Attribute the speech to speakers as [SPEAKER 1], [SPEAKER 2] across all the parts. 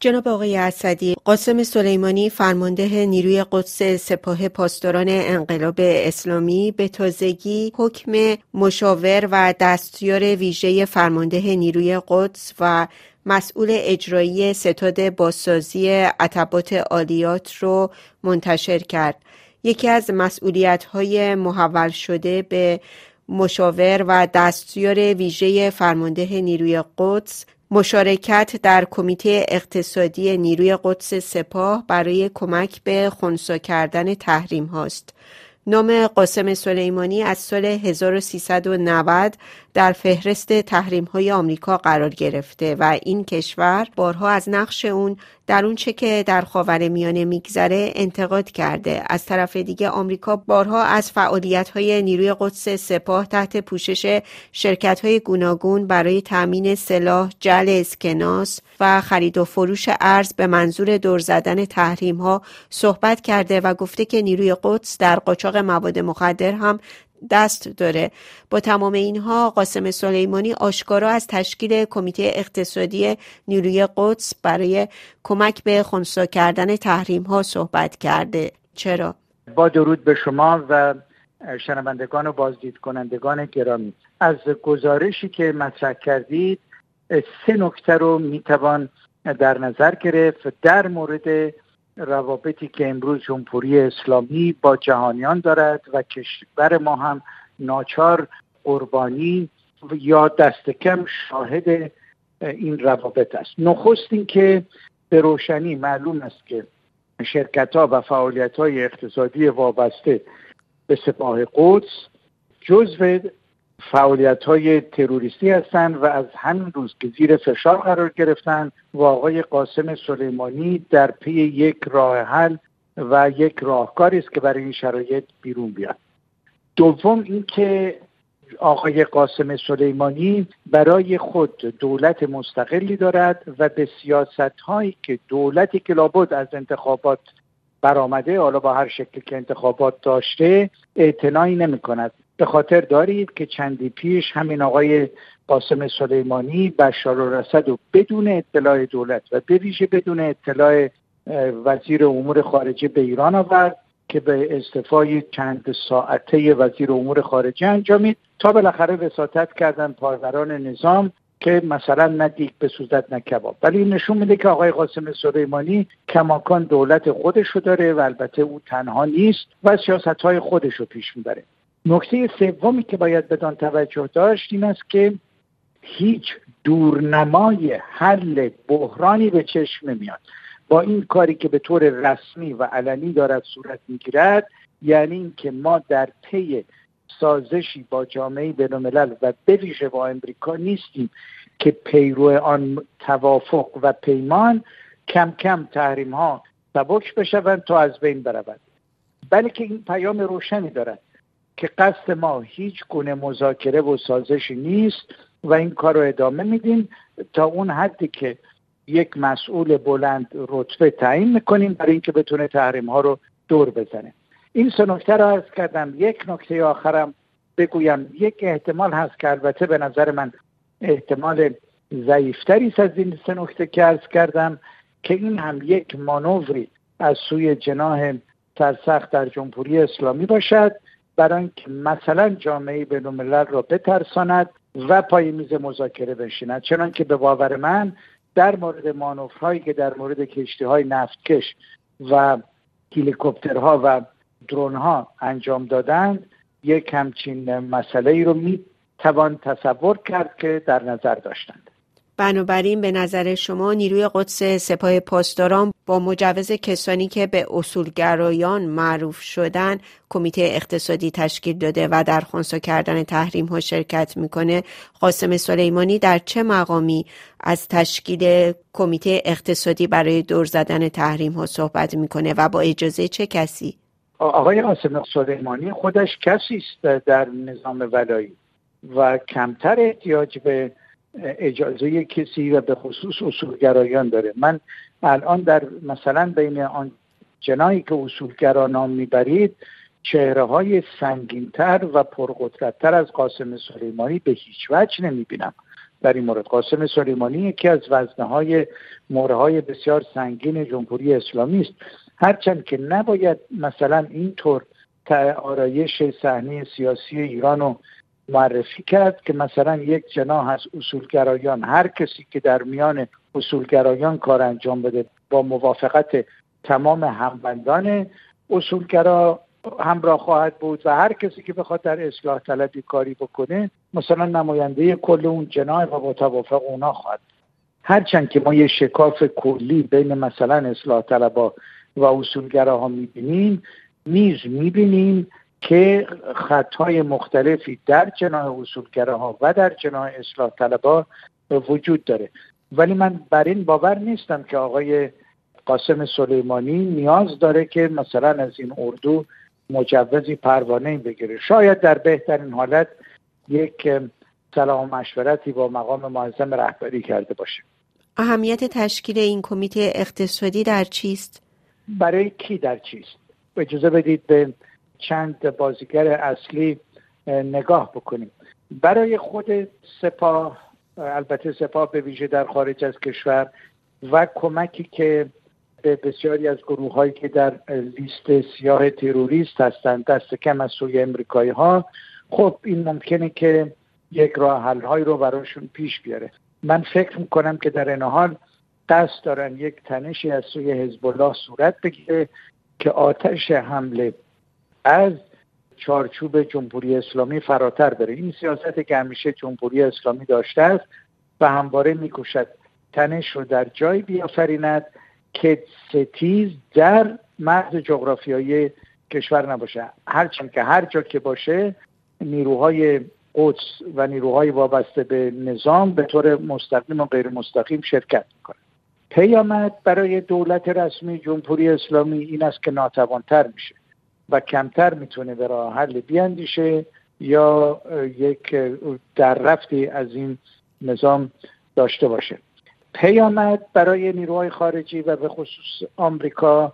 [SPEAKER 1] جناب آقای اسدی، قاسم سلیمانی فرمانده نیروی قدس سپاه پاسداران انقلاب اسلامی به تازگی حکم مشاور و دستیار ویژه فرمانده نیروی قدس و مسئول اجرایی ستاد بازسازی عتبات عالیات رو منتشر کرد. یکی از مسئولیت‌های محول شده به مشاور و دستیار ویژه فرمانده نیروی قدس مشارکت در کمیته اقتصادی نیروی قدس سپاه برای کمک به خنثی کردن تحریم هاست. نام قاسم سلیمانی از سال 1390 در فهرست تحریم‌های آمریکا قرار گرفته و این کشور بارها از نقش اون در اون چه که در خاورمیانه میگذره انتقاد کرده. از طرف دیگه آمریکا بارها از فعالیت‌های نیروی قدس سپاه تحت پوشش شرکت‌های گوناگون برای تأمین سلاح، جعل اسکناس و خرید و فروش ارز به منظور دور زدن تحریم‌ها صحبت کرده و گفته که نیروی قدس در قاچاق مواد مخدر هم دست داره. با تمام اینها قاسم سلیمانی آشکارا از تشکیل کمیته اقتصادی نیروی قدس برای کمک به خنثی کردن تحریم ها صحبت کرده. چرا؟
[SPEAKER 2] با درود به شما و شنوندگان و بازدید کنندگان گرامی، از گزارشی که مطرح کردید 3 نکته رو میتوان در نظر گرفت در مورد روابطی که امروز جمهوری اسلامی با جهانیان دارد و کشور ما هم ناچار قربانی یا دست کم شاهد این روابط است. نخست این که به روشنی معلوم است که شرکت‌ها و فعالیت‌های اقتصادی وابسته به سپاه قدس جزو فعالیت‌های تروریستی هستند و از همین روز که زیر فشار قرار گرفتند و آقای قاسم سلیمانی در پی یک راه حل و یک راهکاری است که برای این شرایط بیرون بیاد. دوم اینکه آقای قاسم سلیمانی برای خود دولت مستقلی دارد و به سیاست‌هایی که دولتی که لابد از انتخابات برآمده، حالا با هر شکلی که انتخابات داشته، اعتنایی نمی‌کند. به خاطر دارید که چندی پیش همین آقای قاسم سلیمانی بشار الاسد و بدون اطلاع دولت و به ویژه بدون اطلاع وزیر امور خارجه به ایران آورد که به استعفای چند ساعته وزیر امور خارجه انجامید تا بالاخره وساطت کردن پاروران نظام که مثلا نه دیگ بسوزد نه کباب. ولی این نشون میده که آقای قاسم سلیمانی کماکان دولت خودشو داره و البته او تنها نیست و سیاست‌های خودشو پیش میبره. نکته سومی که باید بدان توجه داشت این است که هیچ دورنمای حل بحرانی به چشم نمیاد با این کاری که به طور رسمی و علنی دارد صورت میگیرد، یعنی این که ما در پی سازشی با جامعه بین‌الملل و به ویژه با امریکا نیستیم که پیرو آن توافق و پیمان کم کم تحریم ها سبک بشوند تا از بین برود، بلکه این پیام روشنی دارد که قصد ما هیچ گونه مذاکره و سازشی نیست و این کار رو ادامه میدیم تا اون حدی که یک مسئول بلند رتبه تعیین میکنیم برای اینکه بتونه تحریم ها رو دور بزنه. این 3 نکته رو عرض کردم. یک نکته آخرم بگویم. یک احتمال هست که البته به نظر من احتمال ضعیفتری است از این 3 نکته که عرض کردم، که این هم یک مانوری از سوی جناح سرسخت در جمهوری اسلامی باشد برای اینکه مثلا جامعه بین‌الملل را بترساند و پای میز مذاکره بنشیند، چنانکه به باور من در مورد مانورهایی که در مورد کشتی‌های نفتکش و هلیکوپترها و درون‌ها انجام دادند یک همچین مسئله‌ای رو میتوان تصور کرد که در نظر داشتند.
[SPEAKER 1] بنابراین به نظر شما نیروی قدس سپاه پاسداران با مجوز کسانی که به اصولگرایان معروف شدن کمیته اقتصادی تشکیل داده و در خنثی کردن تحریم ها شرکت میکنه، قاسم سلیمانی در چه مقامی از تشکیل کمیته اقتصادی برای دور زدن تحریم ها صحبت میکنه و با اجازه چه کسی؟
[SPEAKER 2] آقای قاسم سلیمانی خودش کسی است در نظام ولایی و کمتر احتیاج به اجازه کسی و به خصوص اصولگرایان داره. من الان در مثلا بین آن جنایی که اصولگرا نام میبرید چهره های سنگین‌تر و پرقدرت‌تر از قاسم سلیمانی به هیچ وجه نمیبینم. در این مورد. قاسم سلیمانی یکی از وزنه‌های مهره‌های بسیار سنگین جمهوری اسلامی است، هرچند که نباید مثلا اینطور آرایش صحنه سیاسی ایران رو معرفی کرد که مثلا یک جناح از اصولگرایان، هر کسی که در میان اصولگرایان کار انجام بده با موافقت تمام همبندان اصولگرا همراه خواهد بود و هر کسی که بخواد در اصلاح طلبی کاری بکنه مثلا نماینده کل اون جناح و با توافق اونا خواهد. هرچند که ما یه شکاف کلی بین مثلا اصلاح طلبا و اصولگراها میبینیم که خطهای مختلفی در جناح اصولگراها و در جناح اصلاح طلبا وجود داره. ولی من بر این باور نیستم که آقای قاسم سلیمانی نیاز داره که مثلا از این اردو مجوزی پروانه‌ای بگیره. شاید در بهترین حالت یک سلام و مشورتی با مقام معظم رهبری کرده باشه.
[SPEAKER 1] اهمیت تشکیل این کمیته اقتصادی در چیست؟
[SPEAKER 2] برای کی در چیست؟ اجازه بدید به چند بازیگر اصلی نگاه بکنیم. برای خود سپاه، البته سپاه به ویژه در خارج از کشور و کمکی که به بسیاری از گروه‌هایی که در لیست سیاه تروریست هستند دست کم از سوی امریکایی‌ها، خب این ممکنه که یک راه حل‌هایی رو براشون پیش بیاره. من فکر می‌کنم که در این حال قصد دارن یک تنشی از سوی حزب الله صورت بگیره که آتش حمله از چارچوب جمهوری اسلامی فراتر بره. این سیاست که همیشه جمهوری اسلامی داشته است و همواره می‌کوشد تنش رو در جای بیافریند که ستیز در مرز جغرافیایی کشور نباشه. هرچند که هر جا که باشه نیروهای قدس و نیروهای وابسته به نظام به طور مستقیم و غیر مستقیم شرکت میکنه. پیامد برای دولت رسمی جمهوری اسلامی این است که ناتوانتر میشه و کمتر میتونه به راه حل بیاندیشه یا یک در رفتی از این نظام داشته باشه. پیامد برای نیروهای خارجی و به خصوص آمریکا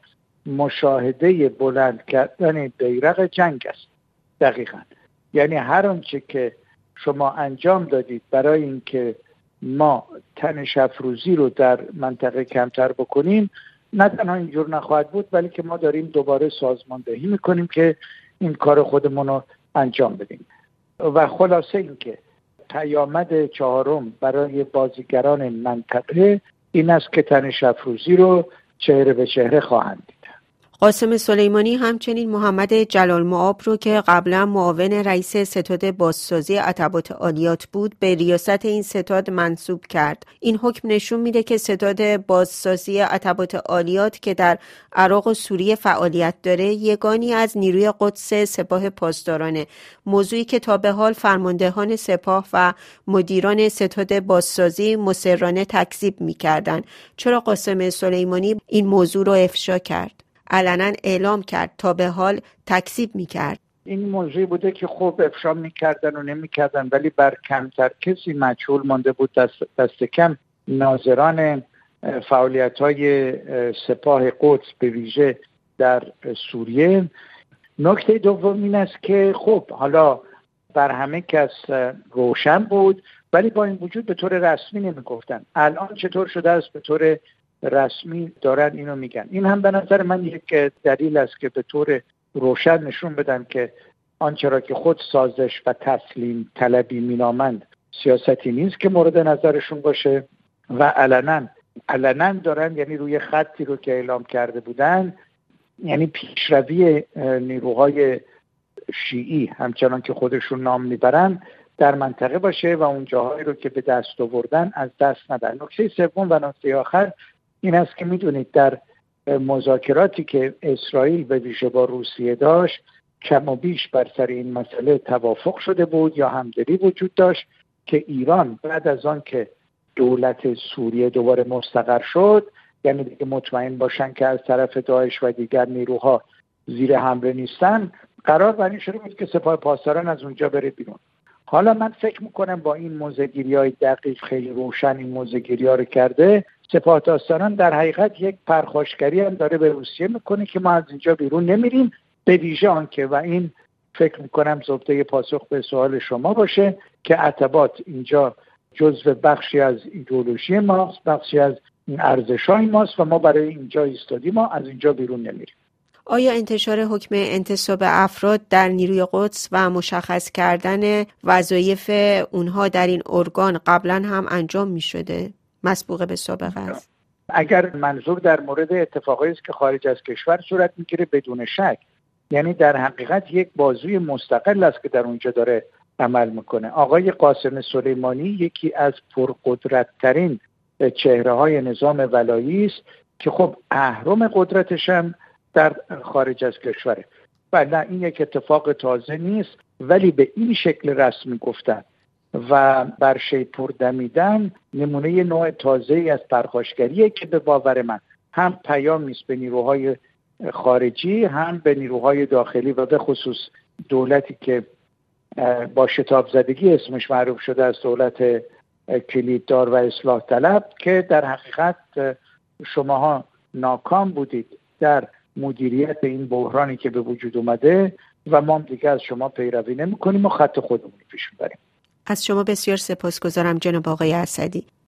[SPEAKER 2] مشاهده بلند کردن بیرق جنگ است. دقیقاً. یعنی هر آنچه که شما انجام دادید برای اینکه ما تنش افروزی رو در منطقه کمتر بکنیم، نه تنها اینجور نخواهد بود بلکه ما داریم دوباره سازماندهی میکنیم که این کار خودمون رو انجام بدیم. و خلاصه اینکه پیامد چهارم برای بازیگران منطقه این است که تنش افروزی رو چهره به چهره خواهند دید.
[SPEAKER 1] قاسم سلیمانی همچنین محمد جلال مآب رو که قبلا معاون رئیس ستاد بازسازی عتبات عالیات بود به ریاست این ستاد منصوب کرد. این حکم نشون میده که ستاد بازسازی عتبات عالیات که در عراق و سوریه فعالیت داره یگانی از نیروی قدس سپاه پاسدارانه، موضوعی که تا به حال فرماندهان سپاه و مدیران ستاد بازسازی مصرانه تکذیب میکردن. چرا قاسم سلیمانی این موضوع رو افشا کرد؟ علنا اعلام کرد، تا به حال تکذیب میکرد.
[SPEAKER 2] این موضوعی بوده که خب افشا میکردن و نمیکردن، ولی بر کمتر کسی مجهول مانده بود. دست کم ناظران فعالیت‌های سپاه قدس به ویژه در سوریه. نکته دوم این است که خب حالا بر همه کس روشن بود، ولی با این وجود به طور رسمی نمیگفتن. الان چطور شده است به طور رسمی دارن اینو میگن؟ این هم به نظر من یک دلیل است که به طور روشن نشون بدن که آنچه را که خود سازش و تسلیم طلبی مینامند سیاستی نیست که مورد نظرشون باشه و علنا دارن، یعنی روی خطی رو که اعلام کرده بودن، یعنی پیشروی نیروهای شیعی همچنان که خودشون نام میبرن در منطقه باشه و اون جاهایی رو که به دست آوردن از دست ندن. نکته سوم و نکته آخر این است که میدونید در مذاکراتی که اسرائیل به ویژه با روسیه داشت کم و بیش بر سر این مسئله توافق شده بود یا همدلی وجود داشت که ایران بعد از آن که دولت سوریه دوباره مستقر شد، یعنی دیگه مطمئن باشن که از طرف داعش و دیگر نیروها زیر حمله نیستن، قرار بر این شده بود که سپاه پاسداران از اونجا بره بیرون. حالا من فکر میکنم با این موضع‌گیری‌های دقیق خیلی روشن این موضع‌گیری‌ها رو کرده، سپاه پاسداران در حقیقت یک پرخاشگری هم داره به روسیه میکنه که ما از اینجا بیرون نمیریم، به ویژه آنکه و این فکر میکنم زبده پاسخ به سوال شما باشه که عتبات اینجا جزو بخشی از ایدئولوژی ماست، بخشی از ارزش‌های ماست و ما برای اینجا ایستادیم، ما از اینجا بیرون نمیریم.
[SPEAKER 1] آیا انتشار حکم انتصاب افراد در نیروی قدس و مشخص کردن وظایف اونها در این ارگان قبلا هم انجام می شده؟ مسبوق به سابقه است؟
[SPEAKER 2] اگر منظور در مورد اتفاقایی است که خارج از کشور صورت میگیره، بدون شک، یعنی در حقیقت یک بازوی مستقل است که در اونجا داره عمل میکنه. آقای قاسم سلیمانی یکی از پرقدرت‌ترین چهره‌های نظام ولایی است که خب اهرم قدرتش هم در خارج از کشوره. و نه، این یک اتفاق تازه نیست، ولی به این شکل رسمی گفتن و بر شیپور دمیدن نمونه نوع تازه‌ای از پرخاشگریه که به باور من هم پیامی است به نیروهای خارجی، هم به نیروهای داخلی و به خصوص دولتی که با شتاب زدگی اسمش معروف شده از دولت کلیددار و اصلاح طلب، که در حقیقت شماها ناکام بودید در مدیریت این بحرانی که به وجود اومده و ما دیگه از شما پیروی نمی‌کنیم و خط خودمون رو پیش می‌بریم.
[SPEAKER 1] از شما بسیار سپاسگزارم جناب آقای اسدی.